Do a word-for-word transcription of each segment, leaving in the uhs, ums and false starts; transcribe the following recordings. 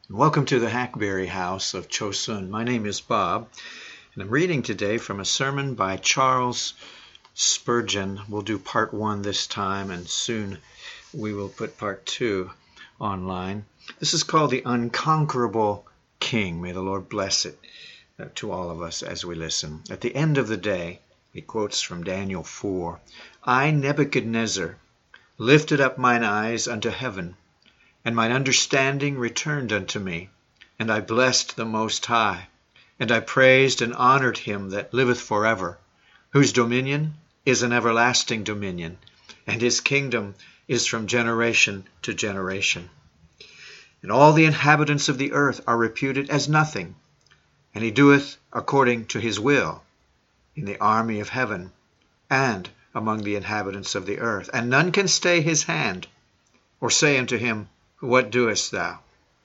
Welcome to the Hackberry House of Chosun. My name is Bob, and I'm reading today from a sermon by Charles Spurgeon. We'll do part one this time, and soon we will put part two online. This is called The Unconquerable King. May the Lord bless it uh, to all of us as we listen. At the end of the day, he quotes from Daniel four, I, Nebuchadnezzar, lifted up mine eyes unto heaven, and mine understanding returned unto me, and I blessed the Most High, and I praised and honored him that liveth forever, whose dominion is an everlasting dominion, and his kingdom is from generation to generation. And all the inhabitants of the earth are reputed as nothing, and he doeth according to his will in the army of heaven and among the inhabitants of the earth, and none can stay his hand, or say unto him, What doest thou?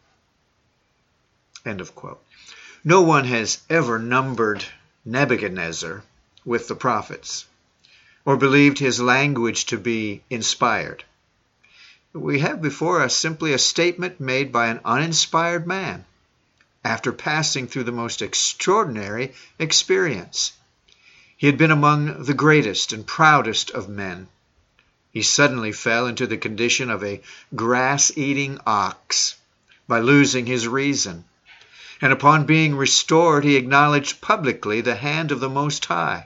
End of quote. No one has ever numbered Nebuchadnezzar with the prophets, or believed his language to be inspired. We have before us simply a statement made by an uninspired man after passing through the most extraordinary experience. He had been among the greatest and proudest of men. He suddenly fell into the condition of a grass-eating ox by losing his reason. And upon being restored, he acknowledged publicly the hand of the Most High.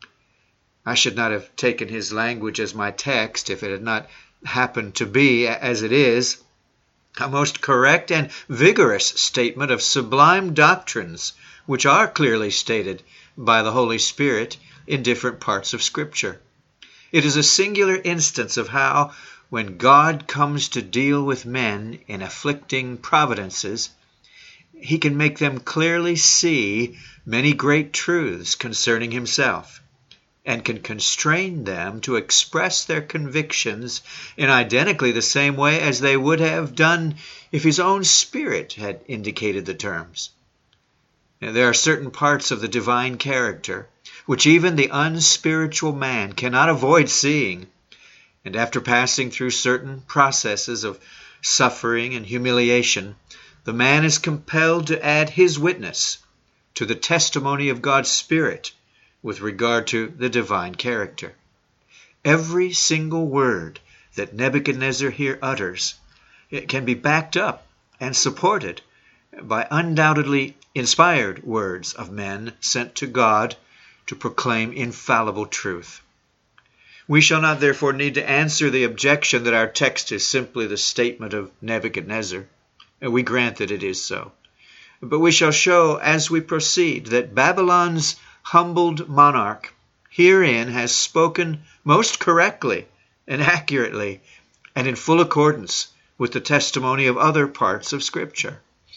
I should not have taken his language as my text if it had not happened to be, as it is, a most correct and vigorous statement of sublime doctrines which are clearly stated by the Holy Spirit in different parts of Scripture. It is a singular instance of how, when God comes to deal with men in afflicting providences, he can make them clearly see many great truths concerning himself, and can constrain them to express their convictions in identically the same way as they would have done if his own Spirit had indicated the terms. Now, there are certain parts of the divine character which even the unspiritual man cannot avoid seeing, and after passing through certain processes of suffering and humiliation, the man is compelled to add his witness to the testimony of God's Spirit with regard to the divine character. Every single word that Nebuchadnezzar here utters, it can be backed up and supported by undoubtedly inspired words of men sent to God to proclaim infallible truth. We shall not therefore need to answer the objection that our text is simply the statement of Nebuchadnezzar. We grant that it is so. But we shall show as we proceed that Babylon's humbled monarch herein has spoken most correctly and accurately and in full accordance with the testimony of other parts of Scripture.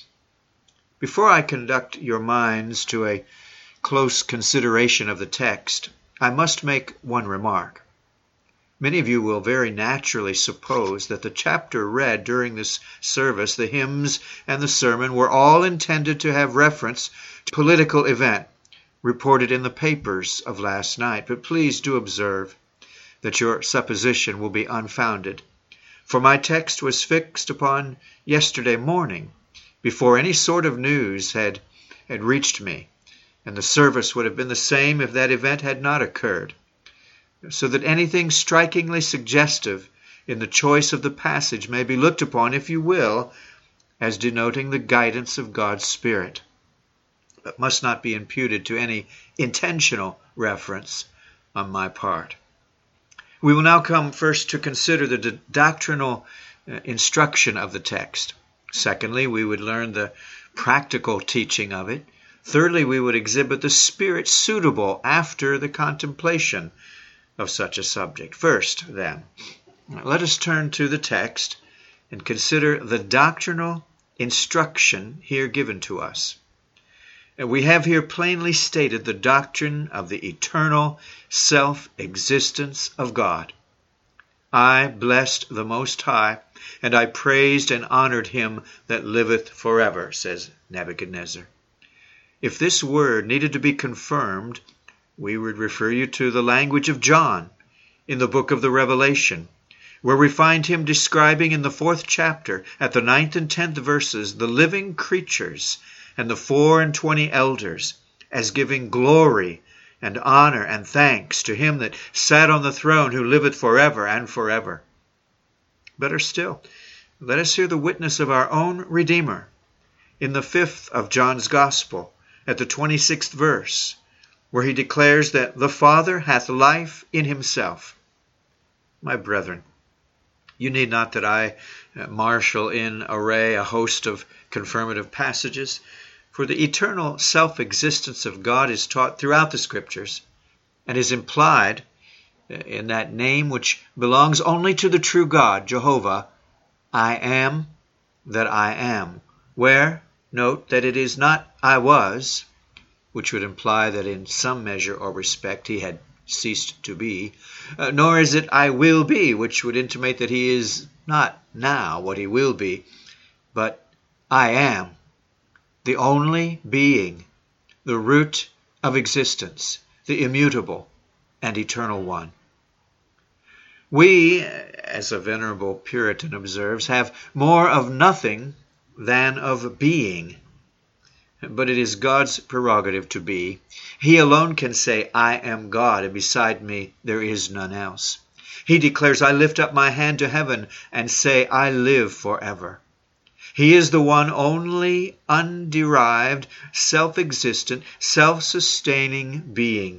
Before I conduct your minds to a close consideration of the text, I must make one remark. Many of you will very naturally suppose that the chapter read during this service, the hymns and the sermon, were all intended to have reference to a political event reported in the papers of last night. But please do observe that your supposition will be unfounded. For my text was fixed upon yesterday morning, before any sort of news had, had reached me, and the service would have been the same if that event had not occurred. So that anything strikingly suggestive in the choice of the passage may be looked upon, if you will, as denoting the guidance of God's Spirit, but must not be imputed to any intentional reference on my part. We will now come first to consider the do- doctrinal uh, instruction of the text. Secondly, we would learn the practical teaching of it. Thirdly, we would exhibit the spirit suitable after the contemplation of such a subject. First, then, let us turn to the text and consider the doctrinal instruction here given to us. And we have here plainly stated the doctrine of the eternal self-existence of God. I blessed the Most High, and I praised and honored him that liveth forever, says Nebuchadnezzar. If this word needed to be confirmed, we would refer you to the language of John in the book of the Revelation, where we find him describing in the fourth chapter, at the ninth and tenth verses, the living creatures and the four and twenty elders, as giving glory and honor and thanks to him that sat on the throne, who liveth forever and forever. Better still, let us hear the witness of our own Redeemer in the fifth of John's Gospel, at the twenty-sixth verse, where he declares that the Father hath life in himself. My brethren, you need not that I marshal in array a host of confirmative passages, for the eternal self-existence of God is taught throughout the Scriptures, and is implied in that name which belongs only to the true God, Jehovah, I am that I am, where, note that it is not I was, which would imply that in some measure or respect he had ceased to be, uh, nor is it I will be, which would intimate that he is not now what he will be, but I am, the only being, the root of existence, the immutable and eternal one. We, as a venerable Puritan observes, have more of nothing than of being. But it is God's prerogative to be. He alone can say, I am God, and beside me there is none else. He declares, I lift up my hand to heaven and say, I live forever. He is the one only underived, self-existent, self-sustaining being.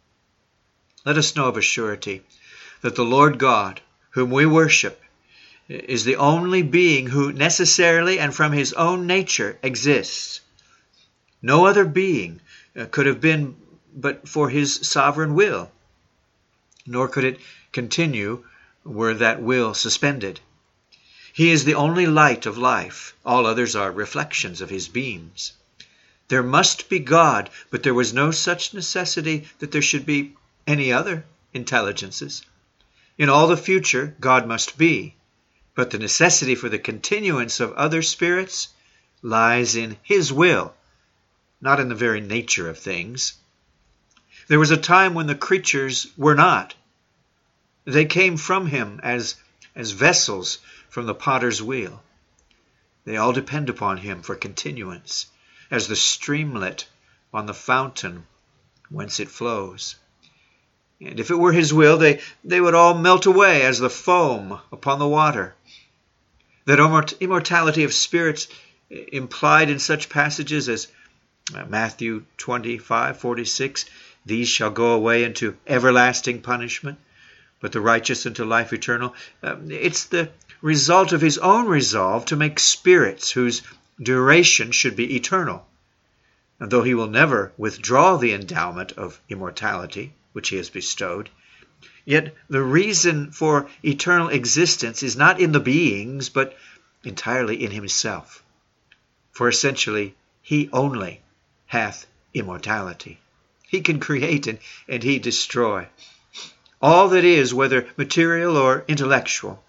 Let us know of a surety that the Lord God, whom we worship, is the only being who necessarily and from his own nature exists. No other being could have been but for his sovereign will, nor could it continue were that will suspended. He is the only light of life. All others are reflections of his beams. There must be God, but there was no such necessity that there should be any other intelligences. In all the future, God must be, but the necessity for the continuance of other spirits lies in his will, not in the very nature of things. There was a time when the creatures were not. They came from him as, as vessels from the potter's wheel. They all depend upon him for continuance, as the streamlet on the fountain whence it flows. And if it were his will, they, they would all melt away as the foam upon the water. That immortality of spirits implied in such passages as Matthew twenty-five forty-six, these shall go away into everlasting punishment, but the righteous into life eternal. Um, it's the result of his own resolve to make spirits whose duration should be eternal. And though he will never withdraw the endowment of immortality which he has bestowed, yet the reason for eternal existence is not in the beings, but entirely in himself. For essentially, he only hath immortality. He can create and, and he destroy. All that is, whether material or intellectual,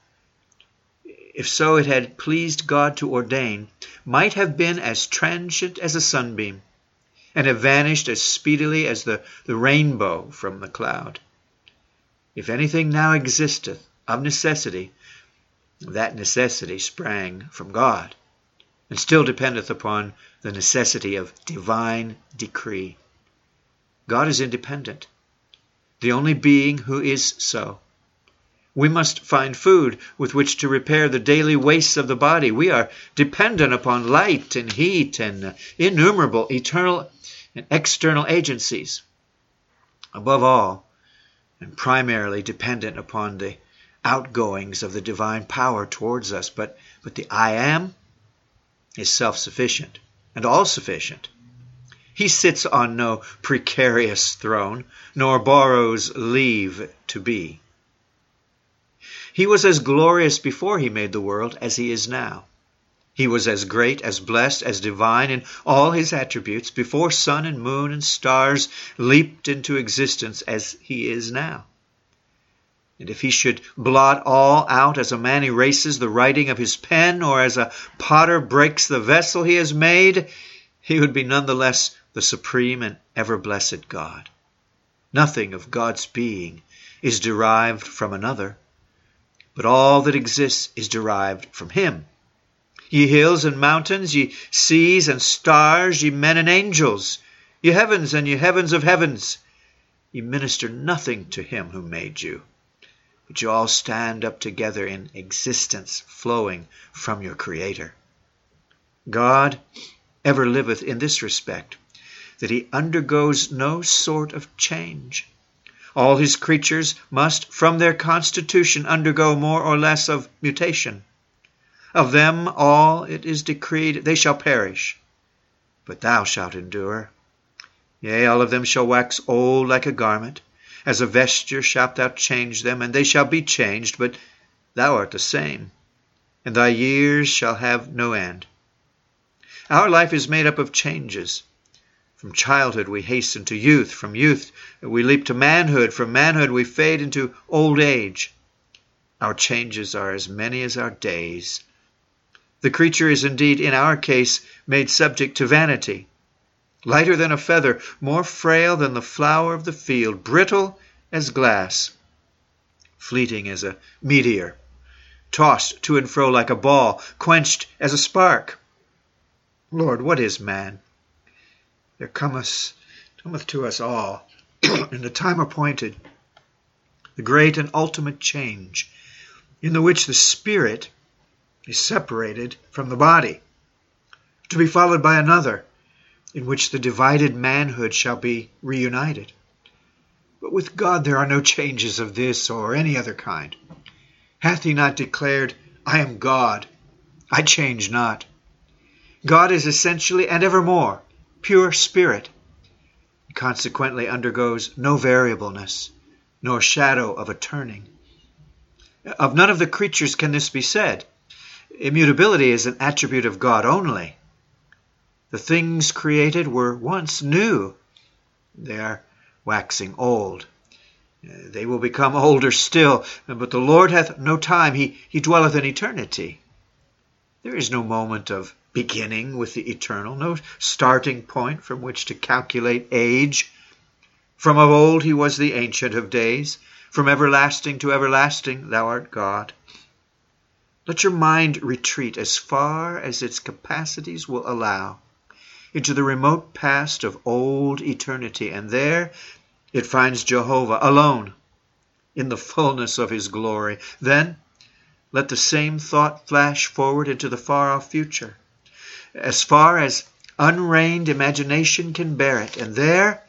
if so it had pleased God to ordain, might have been as transient as a sunbeam, and have vanished as speedily as the, the rainbow from the cloud. If anything now existeth of necessity, that necessity sprang from God, and still dependeth upon the necessity of divine decree. God is independent, the only being who is so. We must find food with which to repair the daily wastes of the body. We are dependent upon light and heat and innumerable eternal and external agencies. Above all, and primarily dependent upon the outgoings of the divine power towards us. But, but the I am is self-sufficient and all-sufficient. He sits on no precarious throne, nor borrows leave to be. He was as glorious before he made the world as he is now. He was as great, as blessed, as divine in all his attributes before sun and moon and stars leaped into existence as he is now. And if he should blot all out as a man erases the writing of his pen, or as a potter breaks the vessel he has made, he would be nonetheless the supreme and ever-blessed God. Nothing of God's being is derived from another, but all that exists is derived from him. Ye hills and mountains, ye seas and stars, ye men and angels, ye heavens and ye heavens of heavens, ye minister nothing to him who made you, but you all stand up together in existence flowing from your Creator. God ever liveth in this respect, that he undergoes no sort of change. All his creatures must from their constitution undergo more or less of mutation. Of them all it is decreed they shall perish, but thou shalt endure. Yea, all of them shall wax old like a garment. As a vesture shalt thou change them, and they shall be changed, but thou art the same, and thy years shall have no end. Our life is made up of changes. From childhood we hasten to youth. From youth we leap to manhood. From manhood we fade into old age. Our changes are as many as our days. The creature is indeed, in our case, made subject to vanity. Lighter than a feather, more frail than the flower of the field, brittle as glass, fleeting as a meteor, tossed to and fro like a ball, quenched as a spark. Lord, what is man? There cometh, cometh to us all, in the time appointed, the great and ultimate change, in the which the spirit is separated from the body, to be followed by another, in which the divided manhood shall be reunited. But with God there are no changes of this or any other kind. Hath he not declared, I am God, I change not? God is essentially and evermore pure spirit, and consequently undergoes no variableness, nor shadow of a turning. Of none of the creatures can this be said. Immutability is an attribute of God only. The things created were once new. They are waxing old. They will become older still, but the Lord hath no time. He, he dwelleth in eternity. There is no moment of beginning with the eternal, no starting point from which to calculate age. From of old he was the Ancient of Days. From everlasting to everlasting thou art God. Let your mind retreat as far as its capacities will allow, into the remote past of old eternity, and there it finds Jehovah alone in the fullness of his glory. Then let the same thought flash forward into the far-off future, as far as unreined imagination can bear it, and there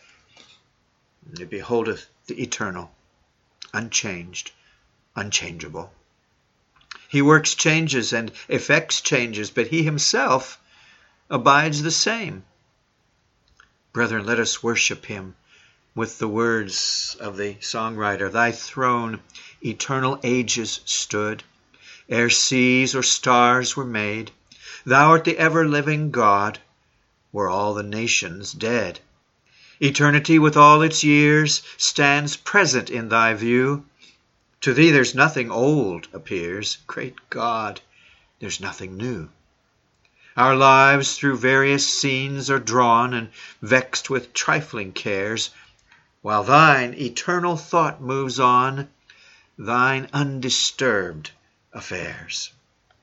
it beholdeth the eternal, unchanged, unchangeable. He works changes and effects changes, but he himself abides the same. Brethren, let us worship him with the words of the songwriter. Thy throne eternal ages stood, ere seas or stars were made. Thou art the ever-living God, were all the nations dead. Eternity with all its years stands present in thy view. To thee there's nothing old appears. Great God, there's nothing new. Our lives through various scenes are drawn and vexed with trifling cares, while thine eternal thought moves on, thine undisturbed affairs.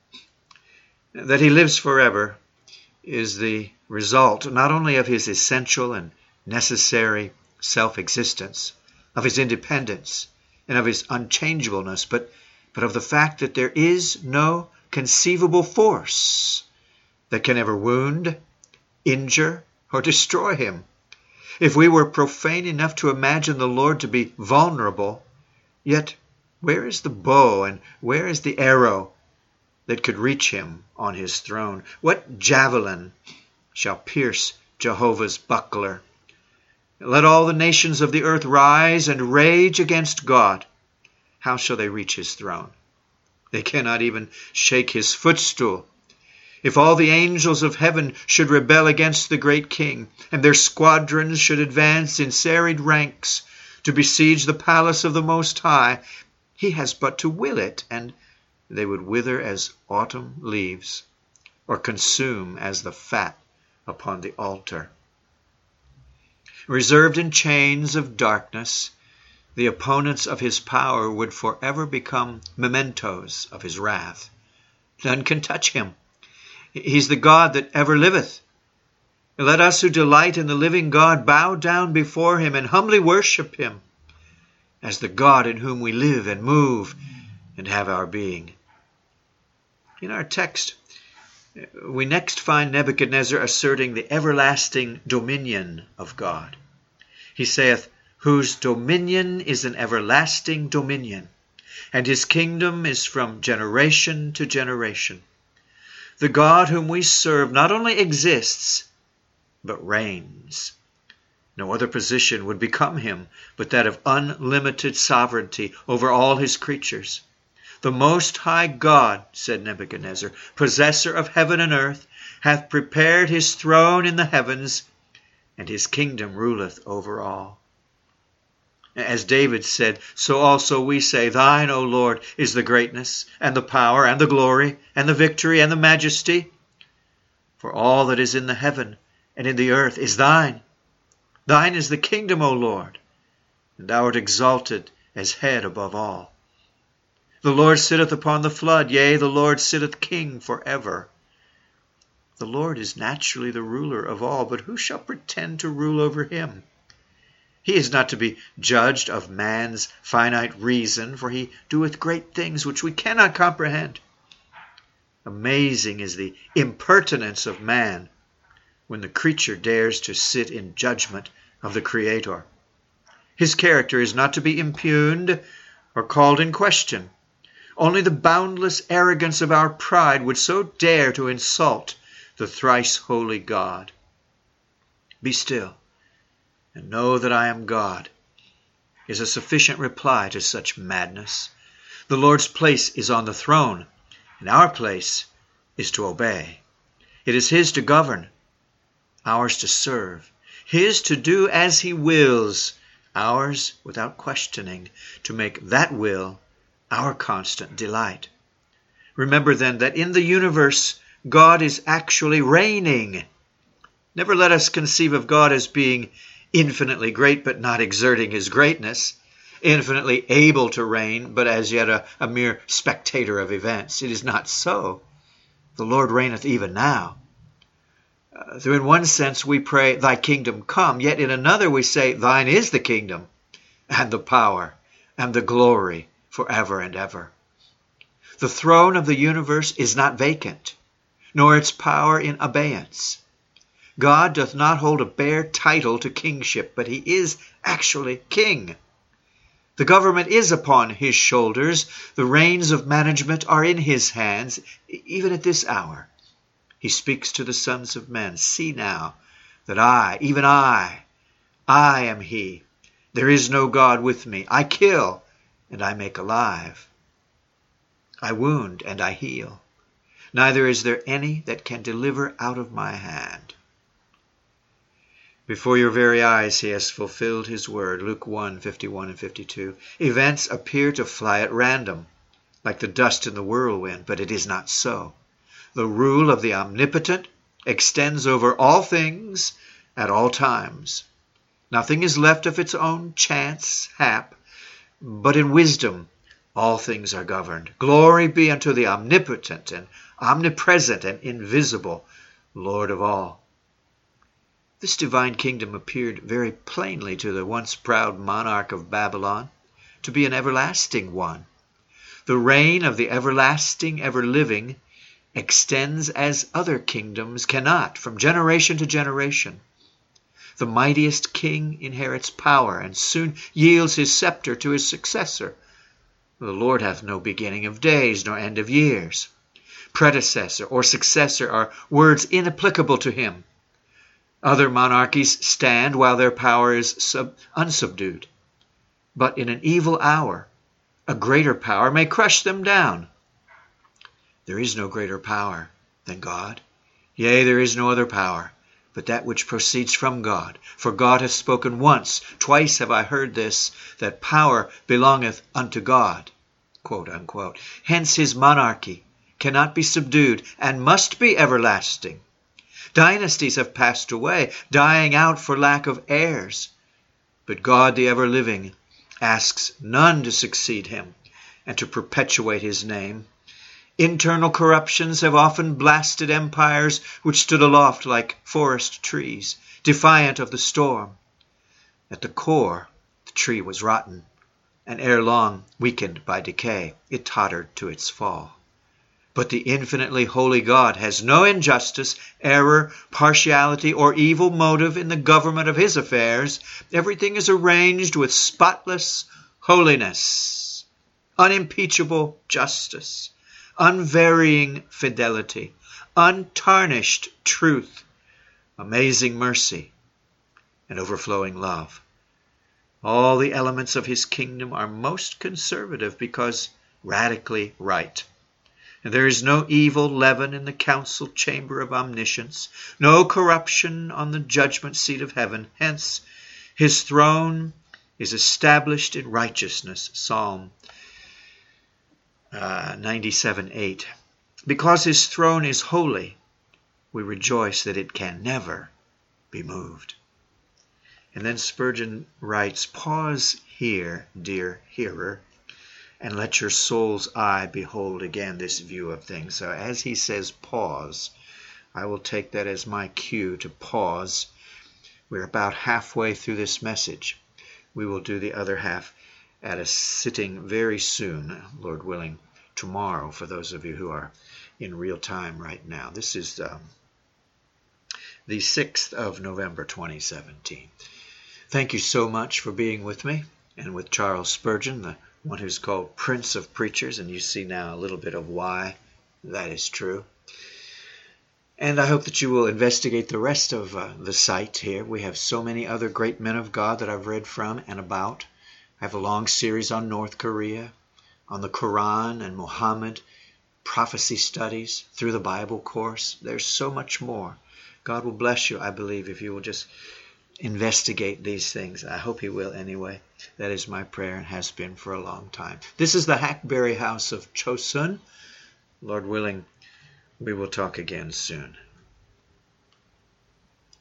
That he lives forever is the result not only of his essential and necessary self-existence, of his independence, and of his unchangeableness, but, but of the fact that there is no conceivable force that can ever wound, injure, or destroy him. If we were profane enough to imagine the Lord to be vulnerable, yet where is the bow and where is the arrow that could reach him on his throne? What javelin shall pierce Jehovah's buckler? Let all the nations of the earth rise and rage against God. How shall they reach his throne? They cannot even shake his footstool. If all the angels of heaven should rebel against the great king, and their squadrons should advance in serried ranks to besiege the palace of the Most High, he has but to will it, and they would wither as autumn leaves, or consume as the fat upon the altar. Reserved in chains of darkness, The opponents of his power would forever become mementos of his wrath. None can touch him. He's the God that ever liveth. Let us who delight in the living God bow down before him and humbly worship him as the God in whom we live and move and have our being. In our text, we next find Nebuchadnezzar asserting the everlasting dominion of God. He saith, whose dominion is an everlasting dominion, and his kingdom is from generation to generation. The God whom we serve not only exists, but reigns. No other position would become him but that of unlimited sovereignty over all his creatures. The Most High God, said Nebuchadnezzar, possessor of heaven and earth, hath prepared his throne in the heavens, and his kingdom ruleth over all. As David said, so also we say, thine, O Lord, is the greatness, and the power, and the glory, and the victory, and the majesty. For all that is in the heaven and in the earth is thine. Thine is the kingdom, O Lord, and thou art exalted as head above all. The Lord sitteth upon the flood, yea, the Lord sitteth king forever. The Lord is naturally the ruler of all, but who shall pretend to rule over him? He is not to be judged of man's finite reason, for he doeth great things which we cannot comprehend. Amazing is the impertinence of man when the creature dares to sit in judgment of the Creator. His character is not to be impugned or called in question. Only the boundless arrogance of our pride would so dare to insult the thrice holy God. Be still, and know that I am God, is a sufficient reply to such madness. The Lord's place is on the throne, and our place is to obey. It is his to govern, ours to serve, his to do as he wills, ours, without questioning, to make that will our constant delight. Remember then that in the universe God is actually reigning. Never let us conceive of God as being infinitely great but not exerting his greatness, infinitely able to reign but as yet a, a mere spectator of events. It is not so. The Lord reigneth even now. Uh, though in one sense we pray, thy kingdom come, yet in another we say, thine is the kingdom and the power and the glory forever and ever. The throne of the universe is not vacant, nor its power in abeyance. God doth not hold a bare title to kingship, but he is actually king. The government is upon his shoulders. The reins of management are in his hands, even at this hour. He speaks to the sons of men, see now that I, even I, I am he. There is no God with me. I kill, and I make alive. I wound, and I heal. Neither is there any that can deliver out of my hand. Before your very eyes he has fulfilled his word. Luke one, fifty-one and fifty-two. Events appear to fly at random, like the dust in the whirlwind, but it is not so. The rule of the omnipotent extends over all things at all times. Nothing is left of its own chance, hap, but in wisdom all things are governed. Glory be unto the omnipotent and omnipresent and invisible Lord of all. This divine kingdom appeared very plainly to the once proud monarch of Babylon to be an everlasting one. The reign of the everlasting, ever-living extends as other kingdoms cannot, from generation to generation. The mightiest king inherits power and soon yields his scepter to his successor. The Lord hath no beginning of days nor end of years. Predecessor or successor are words inapplicable to him. Other monarchies stand while their power is sub- unsubdued. But in an evil hour, a greater power may crush them down. There is no greater power than God. Yea, there is no other power but that which proceeds from God. For God hath spoken once, twice have I heard this, that power belongeth unto God. Quote, unquote. Hence his monarchy cannot be subdued and must be everlasting. Dynasties have passed away, dying out for lack of heirs. But God, the ever-living, asks none to succeed him and to perpetuate his name. Internal corruptions have often blasted empires which stood aloft like forest trees, defiant of the storm. At the core, the tree was rotten, and ere long, weakened by decay, it tottered to its fall. But the infinitely holy God has no injustice, error, partiality, or evil motive in the government of his affairs. Everything is arranged with spotless holiness, unimpeachable justice, unvarying fidelity, untarnished truth, amazing mercy, and overflowing love. All the elements of his kingdom are most conservative because radically right. And there is no evil leaven in the council chamber of omniscience, no corruption on the judgment seat of heaven. Hence, his throne is established in righteousness. Psalm uh, ninety-seven eight. Because his throne is holy, we rejoice that it can never be moved. And then Spurgeon writes, pause here, dear hearer, and let your soul's eye behold again this view of things. So as he says pause, I will take that as my cue to pause. We're about halfway through this message. We will do the other half at a sitting very soon, Lord willing, tomorrow, for those of you who are in real time right now. This is um, the sixth of November, twenty seventeen. Thank you so much for being with me and with Charles Spurgeon, the one who's called Prince of Preachers, and you see now a little bit of why that is true. And I hope that you will investigate the rest of uh, the site here. We have so many other great men of God that I've read from and about. I have a long series on North Korea, on the Quran and Muhammad, prophecy studies, through the Bible course. There's so much more. God will bless you, I believe, if you will just investigate these things. I hope he will anyway. That is my prayer and has been for a long time. This is the Hackberry House of Chosun. Lord willing, we will talk again soon.